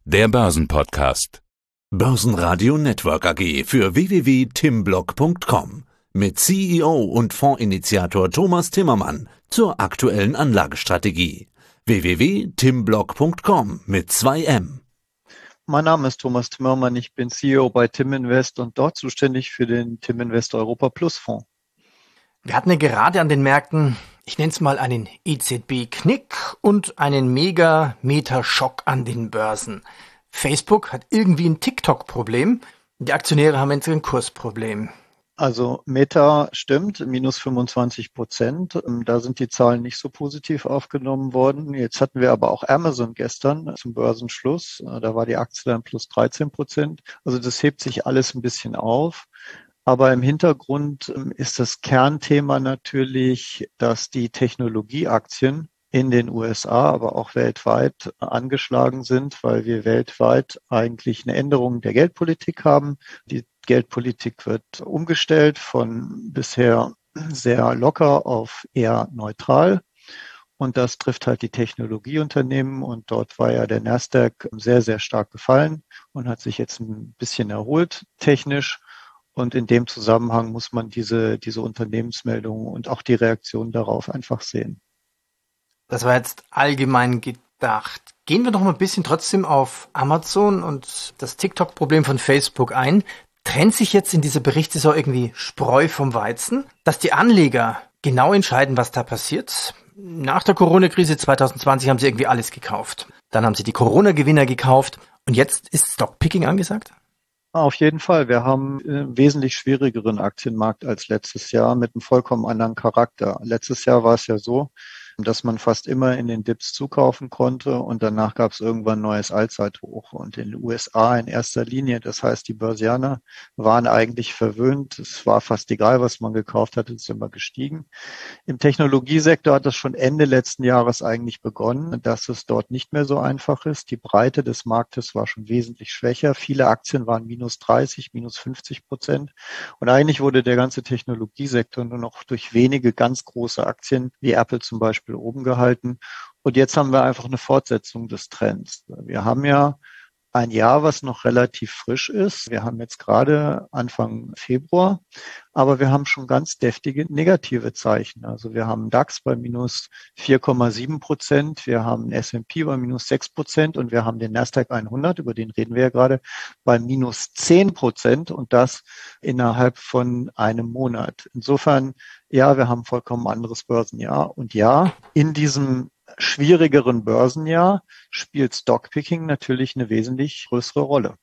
Der Börsenpodcast. Börsenradio Network AG für www.timblock.com mit CEO und Fondsinitiator Thomas Timmermann zur aktuellen Anlagestrategie. www.timblock.com mit 2M. Mein Name ist Thomas Timmermann, ich bin CEO bei Timinvest und dort zuständig für den Timinvest Europa Plus Fonds. Wir hatten ja gerade an den Märkten, ich nenne es mal einen EZB-Knick und einen Mega-Meta-Schock an den Börsen. Facebook hat irgendwie ein TikTok-Problem, die Aktionäre haben jetzt ein Kursproblem. Also Meta stimmt, minus 25%. Da sind die Zahlen nicht so positiv aufgenommen worden. Jetzt hatten wir aber auch Amazon gestern zum Börsenschluss. Da war die Aktie dann plus 13%. Also das hebt sich alles ein bisschen auf. Aber im Hintergrund ist das Kernthema natürlich, dass die Technologieaktien in den USA, aber auch weltweit angeschlagen sind, weil wir weltweit eigentlich eine Änderung der Geldpolitik haben. Die Geldpolitik wird umgestellt von bisher sehr locker auf eher neutral. Und das trifft halt die Technologieunternehmen. Und dort war ja der Nasdaq sehr, sehr stark gefallen und hat sich jetzt ein bisschen erholt technisch. Und in dem Zusammenhang muss man diese Unternehmensmeldungen und auch die Reaktion darauf einfach sehen. Das war jetzt allgemein gedacht. Gehen wir doch mal ein bisschen trotzdem auf Amazon und das TikTok-Problem von Facebook ein. Trennt sich jetzt in dieser Berichtssaison irgendwie Spreu vom Weizen, dass die Anleger genau entscheiden, was da passiert? Nach der Corona-Krise 2020 haben sie irgendwie alles gekauft. Dann haben sie die Corona-Gewinner gekauft und jetzt ist Stockpicking angesagt? Auf jeden Fall. Wir haben einen wesentlich schwierigeren Aktienmarkt als letztes Jahr mit einem vollkommen anderen Charakter. Letztes Jahr war es ja so, dass man fast immer in den Dips zukaufen konnte und danach gab es irgendwann ein neues Allzeithoch. Und in den USA in erster Linie, das heißt, die Börsianer waren eigentlich verwöhnt. Es war fast egal, was man gekauft hat, es ist immer gestiegen. Im Technologiesektor hat das schon Ende letzten Jahres eigentlich begonnen, dass es dort nicht mehr so einfach ist. Die Breite des Marktes war schon wesentlich schwächer. Viele Aktien waren minus 30, minus 50%. Und eigentlich wurde der ganze Technologiesektor nur noch durch wenige ganz große Aktien wie Apple zum Beispiel oben gehalten. Und jetzt haben wir einfach eine Fortsetzung des Trends. Wir haben ja ein Jahr, was noch relativ frisch ist. Wir haben jetzt gerade Anfang Februar, aber wir haben schon ganz deftige negative Zeichen. Also wir haben DAX bei minus 4,7%, wir haben S&P bei minus 6% und wir haben den Nasdaq 100, über den reden wir ja gerade, bei minus 10% und das innerhalb von einem Monat. Insofern, ja, wir haben vollkommen anderes Börsenjahr und ja, in diesem schwierigeren Börsenjahr spielt Stockpicking natürlich eine wesentlich größere Rolle.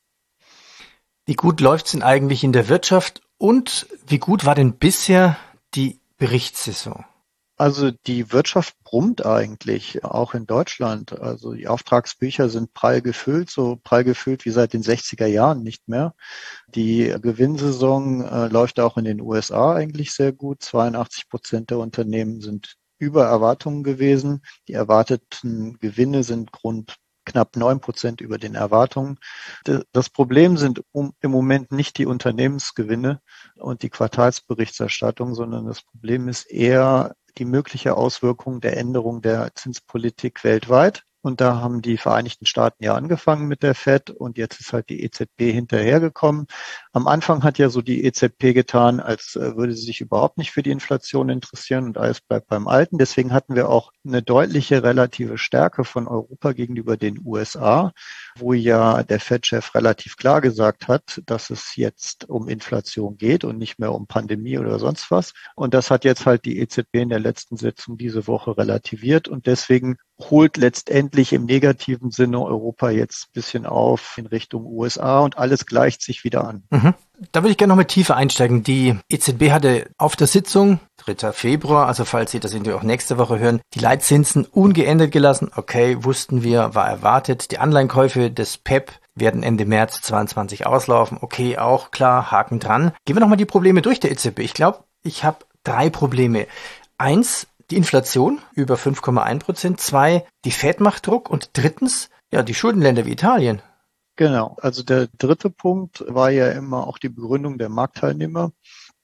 Wie gut läuft's denn eigentlich in der Wirtschaft und wie gut war denn bisher die Berichtssaison? Also die Wirtschaft brummt eigentlich, auch in Deutschland. Also die Auftragsbücher sind prall gefüllt, so prall gefüllt wie seit den 60er Jahren nicht mehr. Die Gewinnsaison läuft auch in den USA eigentlich sehr gut. 82% der Unternehmen sind über Erwartungen gewesen. Die erwarteten Gewinne sind knapp 9% über den Erwartungen. Das Problem sind im Moment nicht die Unternehmensgewinne und die Quartalsberichterstattung, sondern das Problem ist eher die mögliche Auswirkung der Änderung der Zinspolitik weltweit. Und da haben die Vereinigten Staaten ja angefangen mit der Fed und jetzt ist halt die EZB hinterhergekommen. Am Anfang hat ja so die EZB getan, als würde sie sich überhaupt nicht für die Inflation interessieren und alles bleibt beim Alten. Deswegen hatten wir auch eine deutliche relative Stärke von Europa gegenüber den USA, wo ja der Fed-Chef relativ klar gesagt hat, dass es jetzt um Inflation geht und nicht mehr um Pandemie oder sonst was. Und das hat jetzt halt die EZB in der letzten Sitzung diese Woche relativiert und deswegen holt letztendlich im negativen Sinne Europa jetzt ein bisschen auf in Richtung USA und alles gleicht sich wieder an. Da würde ich gerne noch mal tiefer einsteigen. Die EZB hatte auf der Sitzung, 3. Februar, also falls Sie das irgendwie auch nächste Woche hören, die Leitzinsen ungeändert gelassen. Okay, wussten wir, war erwartet. Die Anleihenkäufe des PEP werden Ende März 22 auslaufen. Okay, auch klar, Haken dran. Gehen wir noch mal die Probleme durch der EZB. Ich glaube, ich habe 3 Probleme. 1, die Inflation über 5,1%. 2, die Fed macht Druck. Und 3, ja, die Schuldenländer wie Italien. Genau. Also der dritte Punkt war ja immer auch die Begründung der Marktteilnehmer.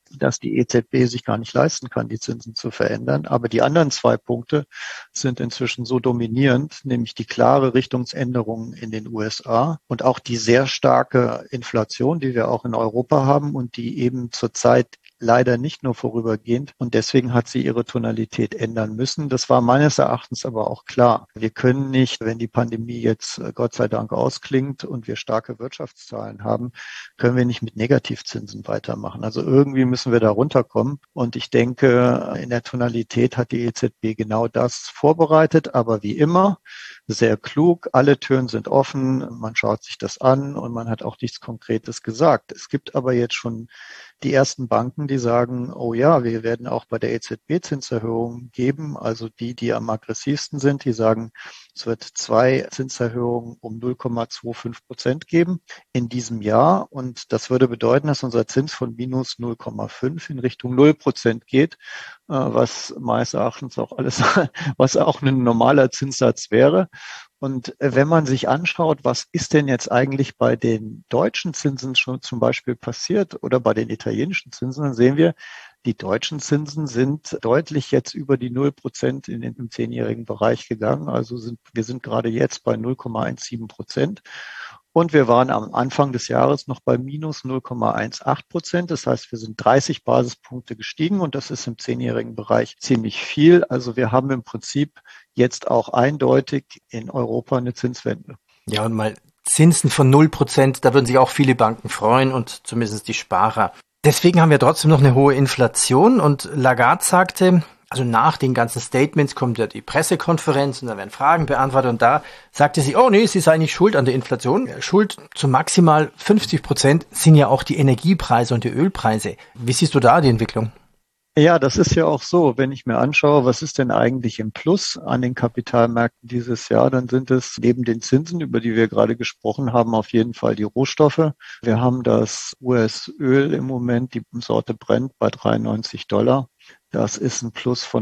dass die EZB sich gar nicht leisten kann, die Zinsen zu verändern. Aber die anderen 2 Punkte sind inzwischen so dominierend, nämlich die klare Richtungsänderung in den USA und auch die sehr starke Inflation, die wir auch in Europa haben und die eben zurzeit leider nicht nur vorübergehend. Und deswegen hat sie ihre Tonalität ändern müssen. Das war meines Erachtens aber auch klar. Wir können nicht, wenn die Pandemie jetzt Gott sei Dank ausklingt und wir starke Wirtschaftszahlen haben, können wir nicht mit Negativzinsen weitermachen. Also irgendwie müssen wir da runterkommen. Und ich denke, in der Tonalität hat die EZB genau das vorbereitet. Aber wie immer, sehr klug. Alle Türen sind offen. Man schaut sich das an und man hat auch nichts Konkretes gesagt. Es gibt aber jetzt schon die ersten Banken, die sagen, oh ja, wir werden auch bei der EZB Zinserhöhungen geben. Also die am aggressivsten sind, die sagen, es wird 2 Zinserhöhungen um 0,25% geben in diesem Jahr. Und das würde bedeuten, dass unser Zins von minus 0,5 in Richtung 0% geht, was meines Erachtens auch was auch ein normaler Zinssatz wäre. Und wenn man sich anschaut, was ist denn jetzt eigentlich bei den deutschen Zinsen schon zum Beispiel passiert oder bei den italienischen Zinsen, dann sehen wir, die deutschen Zinsen sind deutlich jetzt über die 0% im 10-jährigen Bereich gegangen. Also wir sind gerade jetzt bei 0,17%. Und wir waren am Anfang des Jahres noch bei minus 0,18%. Das heißt, wir sind 30 Basispunkte gestiegen und das ist im 10-jährigen Bereich ziemlich viel. Also wir haben im Prinzip jetzt auch eindeutig in Europa eine Zinswende. Ja, und mal Zinsen von 0%, da würden sich auch viele Banken freuen und zumindest die Sparer. Deswegen haben wir trotzdem noch eine hohe Inflation und Lagarde sagte, also nach den ganzen Statements kommt ja die Pressekonferenz und da werden Fragen beantwortet und da sagte sie, oh nee, sie sei nicht schuld an der Inflation. Schuld zu maximal 50% sind ja auch die Energiepreise und die Ölpreise. Wie siehst du da die Entwicklung? Ja, das ist ja auch so. Wenn ich mir anschaue, was ist denn eigentlich im Plus an den Kapitalmärkten dieses Jahr, dann sind es neben den Zinsen, über die wir gerade gesprochen haben, auf jeden Fall die Rohstoffe. Wir haben das US-Öl im Moment, die Sorte Brent, bei $93. Das ist ein Plus von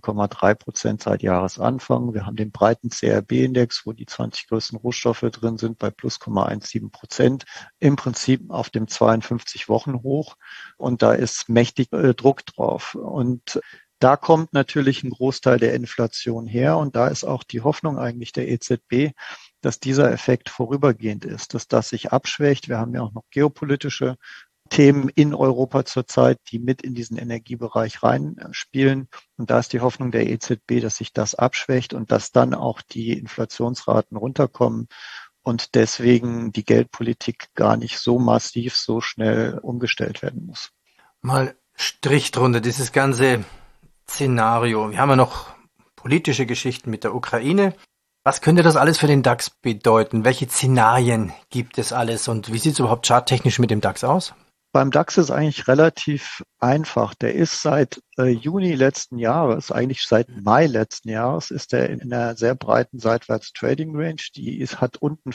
19,3% seit Jahresanfang. Wir haben den breiten CRB-Index, wo die 20 größten Rohstoffe drin sind, bei plus 0,17%. Im Prinzip auf dem 52-Wochen-Hoch. Und da ist mächtig Druck drauf. Und da kommt natürlich ein Großteil der Inflation her. Und da ist auch die Hoffnung eigentlich der EZB, dass dieser Effekt vorübergehend ist, dass das sich abschwächt. Wir haben ja auch noch geopolitische Themen in Europa zurzeit, die mit in diesen Energiebereich reinspielen. Und da ist die Hoffnung der EZB, dass sich das abschwächt und dass dann auch die Inflationsraten runterkommen und deswegen die Geldpolitik gar nicht so massiv, so schnell umgestellt werden muss. Mal Strich drunter, dieses ganze Szenario. Wir haben ja noch politische Geschichten mit der Ukraine. Was könnte das alles für den DAX bedeuten? Welche Szenarien gibt es alles und wie sieht es überhaupt charttechnisch mit dem DAX aus? Beim DAX ist eigentlich relativ einfach. Der ist seit Juni letzten Jahres, eigentlich seit Mai letzten Jahres, ist er in einer sehr breiten Seitwärts-Trading-Range. Die hat unten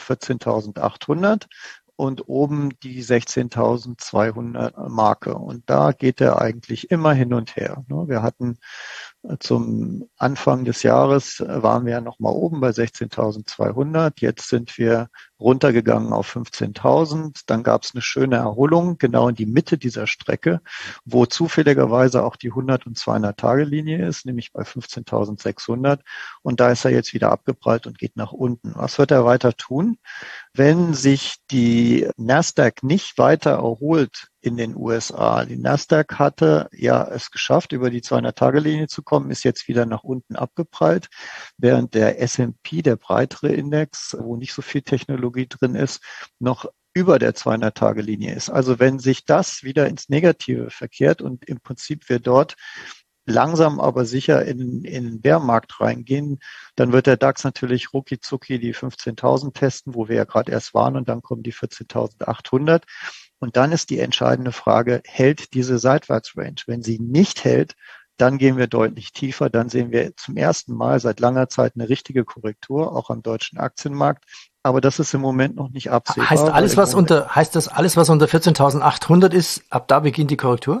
14.800 und oben die 16.200 Marke. Und da geht er eigentlich immer hin und her. Wir hatten zum Anfang des Jahres waren wir ja noch mal oben bei 16.200. Jetzt sind wir runtergegangen auf 15.000. Dann gab es eine schöne Erholung genau in die Mitte dieser Strecke, wo zufälligerweise auch die 100- und 200-Tage-Linie ist, nämlich bei 15.600. Und da ist er jetzt wieder abgeprallt und geht nach unten. Was wird er weiter tun? Wenn sich die Nasdaq nicht weiter erholt in den USA. Die Nasdaq hatte ja es geschafft, über die 200-Tage-Linie zu kommen, ist jetzt wieder nach unten abgeprallt, während der S&P, der breitere Index, wo nicht so viel Technologie drin ist, noch über der 200-Tage-Linie ist. Also wenn sich das wieder ins Negative verkehrt und im Prinzip wir dort langsam aber sicher in den Bärmarkt reingehen, dann wird der DAX natürlich rucki zucki die 15.000 testen, wo wir ja gerade erst waren, und dann kommen die 14.800. Und dann ist die entscheidende Frage, hält diese Seitwärtsrange? Wenn sie nicht hält, dann gehen wir deutlich tiefer. Dann sehen wir zum ersten Mal seit langer Zeit eine richtige Korrektur, auch am deutschen Aktienmarkt. Aber das ist im Moment noch nicht absehbar. Heißt das alles, was unter 14.800 ist, ab da beginnt die Korrektur?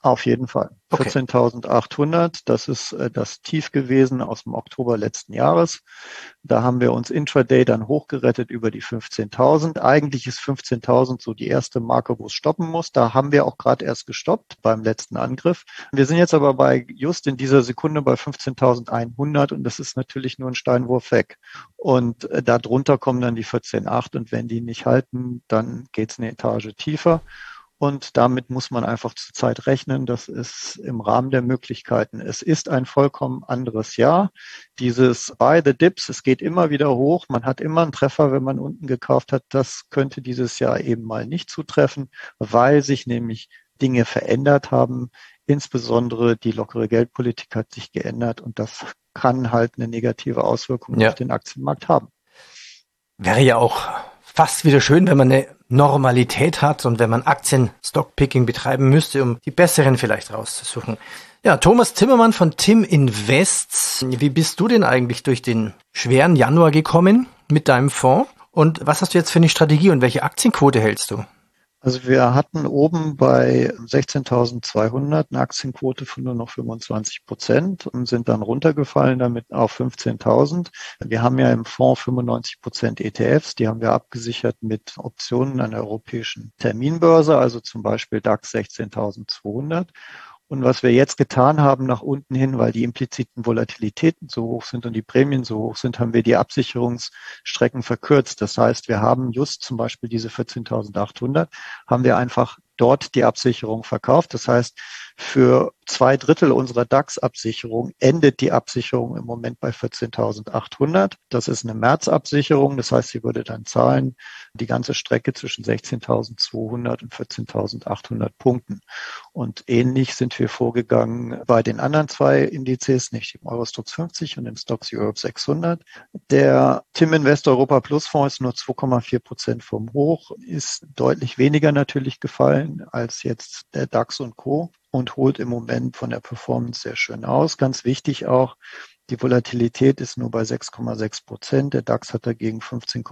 Auf jeden Fall. Okay. 14.800, das ist das Tief gewesen aus dem Oktober letzten Jahres. Da haben wir uns intraday dann hochgerettet über die 15.000. Eigentlich ist 15.000 so die erste Marke, wo es stoppen muss. Da haben wir auch gerade erst gestoppt beim letzten Angriff. Wir sind jetzt aber just in dieser Sekunde bei 15.100 und das ist natürlich nur ein Steinwurf weg. Und darunter kommen dann die 14.8 und wenn die nicht halten, dann geht's eine Etage tiefer. Und damit muss man einfach zurzeit rechnen. Das ist im Rahmen der Möglichkeiten. Es ist ein vollkommen anderes Jahr. Dieses Buy the Dips, es geht immer wieder hoch. Man hat immer einen Treffer, wenn man unten gekauft hat. Das könnte dieses Jahr eben mal nicht zutreffen, weil sich nämlich Dinge verändert haben. Insbesondere die lockere Geldpolitik hat sich geändert und das kann halt eine negative Auswirkung auf den Aktienmarkt haben. Wäre ja auch fast wieder schön, wenn man eine Normalität hat und wenn man Aktien-Stockpicking betreiben müsste, um die besseren vielleicht rauszusuchen. Ja, Thomas Timmermann von Tim Invests. Wie bist du denn eigentlich durch den schweren Januar gekommen mit deinem Fonds? Und was hast du jetzt für eine Strategie und welche Aktienquote hältst du? Also wir hatten oben bei 16.200 eine Aktienquote von nur noch 25% und sind dann runtergefallen damit auf 15.000. Wir haben ja im Fonds 95% ETFs, die haben wir abgesichert mit Optionen an der europäischen Terminbörse, also zum Beispiel DAX 16.200. Und was wir jetzt getan haben nach unten hin, weil die impliziten Volatilitäten so hoch sind und die Prämien so hoch sind, haben wir die Absicherungsstrecken verkürzt. Das heißt, wir haben just zum Beispiel diese 14.800, haben wir einfach dort die Absicherung verkauft. Das heißt, für 2/3 unserer DAX-Absicherung endet die Absicherung im Moment bei 14.800. Das ist eine Märzabsicherung. Das heißt, sie würde dann zahlen die ganze Strecke zwischen 16.200 und 14.800 Punkten. Und ähnlich sind wir vorgegangen bei den anderen zwei Indizes, nicht dem Eurostoxx 50 und dem Stoxx Europe 600. Der Tim Invest Europa Plus Fonds ist nur 2,4% vom Hoch, ist deutlich weniger natürlich gefallen als jetzt der DAX und Co. und holt im Moment von der Performance sehr schön aus. Ganz wichtig auch, die Volatilität ist nur bei 6,6%. Der DAX hat dagegen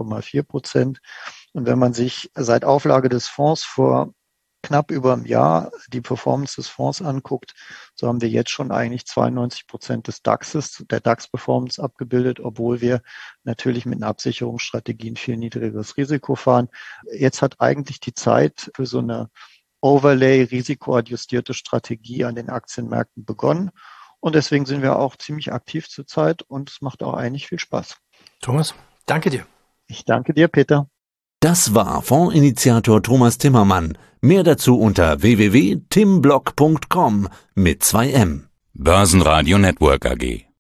15,4%. Und wenn man sich seit Auflage des Fonds vor knapp über einem Jahr die Performance des Fonds anguckt, so haben wir jetzt schon eigentlich 92% des DAXes, der DAX-Performance abgebildet, obwohl wir natürlich mit einer Absicherungsstrategie ein viel niedrigeres Risiko fahren. Jetzt hat eigentlich die Zeit für so eine Overlay, risikoadjustierte Strategie an den Aktienmärkten begonnen. Und deswegen sind wir auch ziemlich aktiv zurzeit und es macht auch eigentlich viel Spaß. Thomas, danke dir. Ich danke dir, Peter. Das war Fondsinitiator Thomas Timmermann. Mehr dazu unter www.timblog.com mit 2M. Börsenradio Network AG.